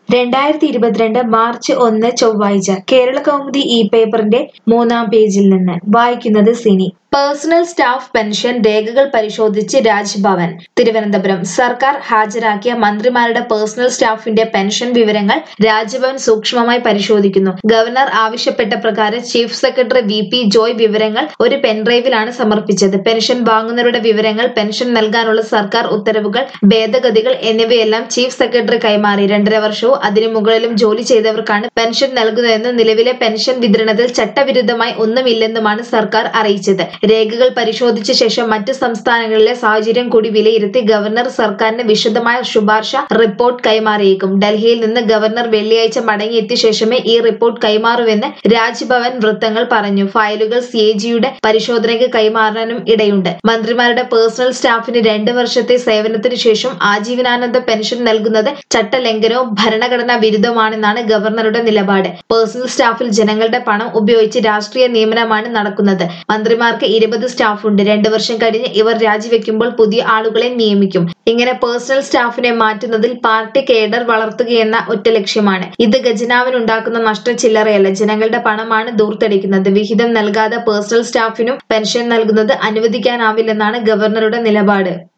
2022 March 1 ചൊവ്വാഴ്ച കേരളകൗമുദി പേപ്പറിന്റെ 3-ാം പേജിൽ നിന്ന് വായിക്കുന്നത് സിനി. പേഴ്സണൽ സ്റ്റാഫ് പെൻഷൻ രേഖകൾ പരിശോധിച്ച് രാജ്ഭവൻ. തിരുവനന്തപുരം സർക്കാർ ഹാജരാക്കിയ മന്ത്രിമാരുടെ പേഴ്സണൽ സ്റ്റാഫിന്റെ പെൻഷൻ വിവരങ്ങൾ രാജ്ഭവൻ സൂക്ഷ്മമായി പരിശോധിക്കുന്നു. ഗവർണർ ആവശ്യപ്പെട്ട പ്രകാരം ചീഫ് സെക്രട്ടറി വി.പി. ജോയ് വിവരങ്ങൾ ഒരു പെൻഡ്രൈവിലാണ് സമർപ്പിച്ചത്. പെൻഷൻ വാങ്ങുന്നവരുടെ വിവരങ്ങൾ, പെൻഷൻ നൽകാനുള്ള സർക്കാർ ഉത്തരവുകൾ, ഭേദഗതികൾ എന്നിവയെല്ലാം ചീഫ് സെക്രട്ടറി കൈമാറി. 2.5 വർഷവും അതിനു മുകളിലും ജോലി ചെയ്തവർക്കാണ് പെൻഷൻ നൽകുന്നതെന്നും നിലവിലെ പെൻഷൻ വിതരണത്തിൽ ചട്ടവിരുദ്ധമായി ഒന്നുമില്ലെന്നുമാണ് സർക്കാർ അറിയിച്ചത്. രേഖകൾ പരിശോധിച്ച ശേഷം മറ്റ് സംസ്ഥാനങ്ങളിലെ സാഹചര്യം കൂടി വിലയിരുത്തി ഗവർണർ സർക്കാരിന് വിശദമായ ശുപാർശ റിപ്പോർട്ട് കൈമാറിയേക്കും. ഡൽഹിയിൽ നിന്ന് ഗവർണർ വെള്ളിയാഴ്ച മടങ്ങിയെത്തിയ ശേഷമേ ഈ റിപ്പോർട്ട് കൈമാറൂവെന്ന് രാജ്ഭവൻ വൃത്തങ്ങൾ പറഞ്ഞു. ഫയലുകൾ സിഎജിയുടെ പരിശോധനയ്ക്ക് കൈമാറാനും ഇടയുണ്ട്. മന്ത്രിമാരുടെ പേഴ്സണൽ സ്റ്റാഫിന് 2 വർഷത്തെ സേവനത്തിനു ശേഷം ആജീവനാന്ത പെൻഷൻ നൽകുന്നത് ചട്ടലംഘനവും ഭരണഘടനാ വിരുദ്ധവുമാണെന്നാണ് ഗവർണറുടെ നിലപാട്. പേഴ്സണൽ സ്റ്റാഫിൽ ജനങ്ങളുടെ പണം ഉപയോഗിച്ച് രാഷ്ട്രീയ നിയമനമാണ് നടക്കുന്നത്. മന്ത്രിമാർക്ക് 20 സ്റ്റാഫുണ്ട്. 2 വർഷം കഴിഞ്ഞ് ഇവർ രാജിവെക്കുമ്പോൾ പുതിയ ആളുകളെ നിയമിക്കും. ഇങ്ങനെ പേഴ്സണൽ സ്റ്റാഫിനെ മാറ്റുന്നതിൽ പാർട്ടി കേഡർ വളർത്തുകയെന്ന ഒറ്റ ലക്ഷ്യമാണ്. ഇത് ഖജനാവിനുണ്ടാക്കുന്ന നഷ്ടം ചില്ലറയല്ല, ജനങ്ങളുടെ പണമാണ് ധൂർത്തടിക്കുന്നത്. വിഹിതം നൽകാതെ പേഴ്സണൽ സ്റ്റാഫിനും പെൻഷൻ നൽകുന്നത് അനുവദിക്കാനാവില്ലെന്നാണ് ഗവർണറുടെ നിലപാട്.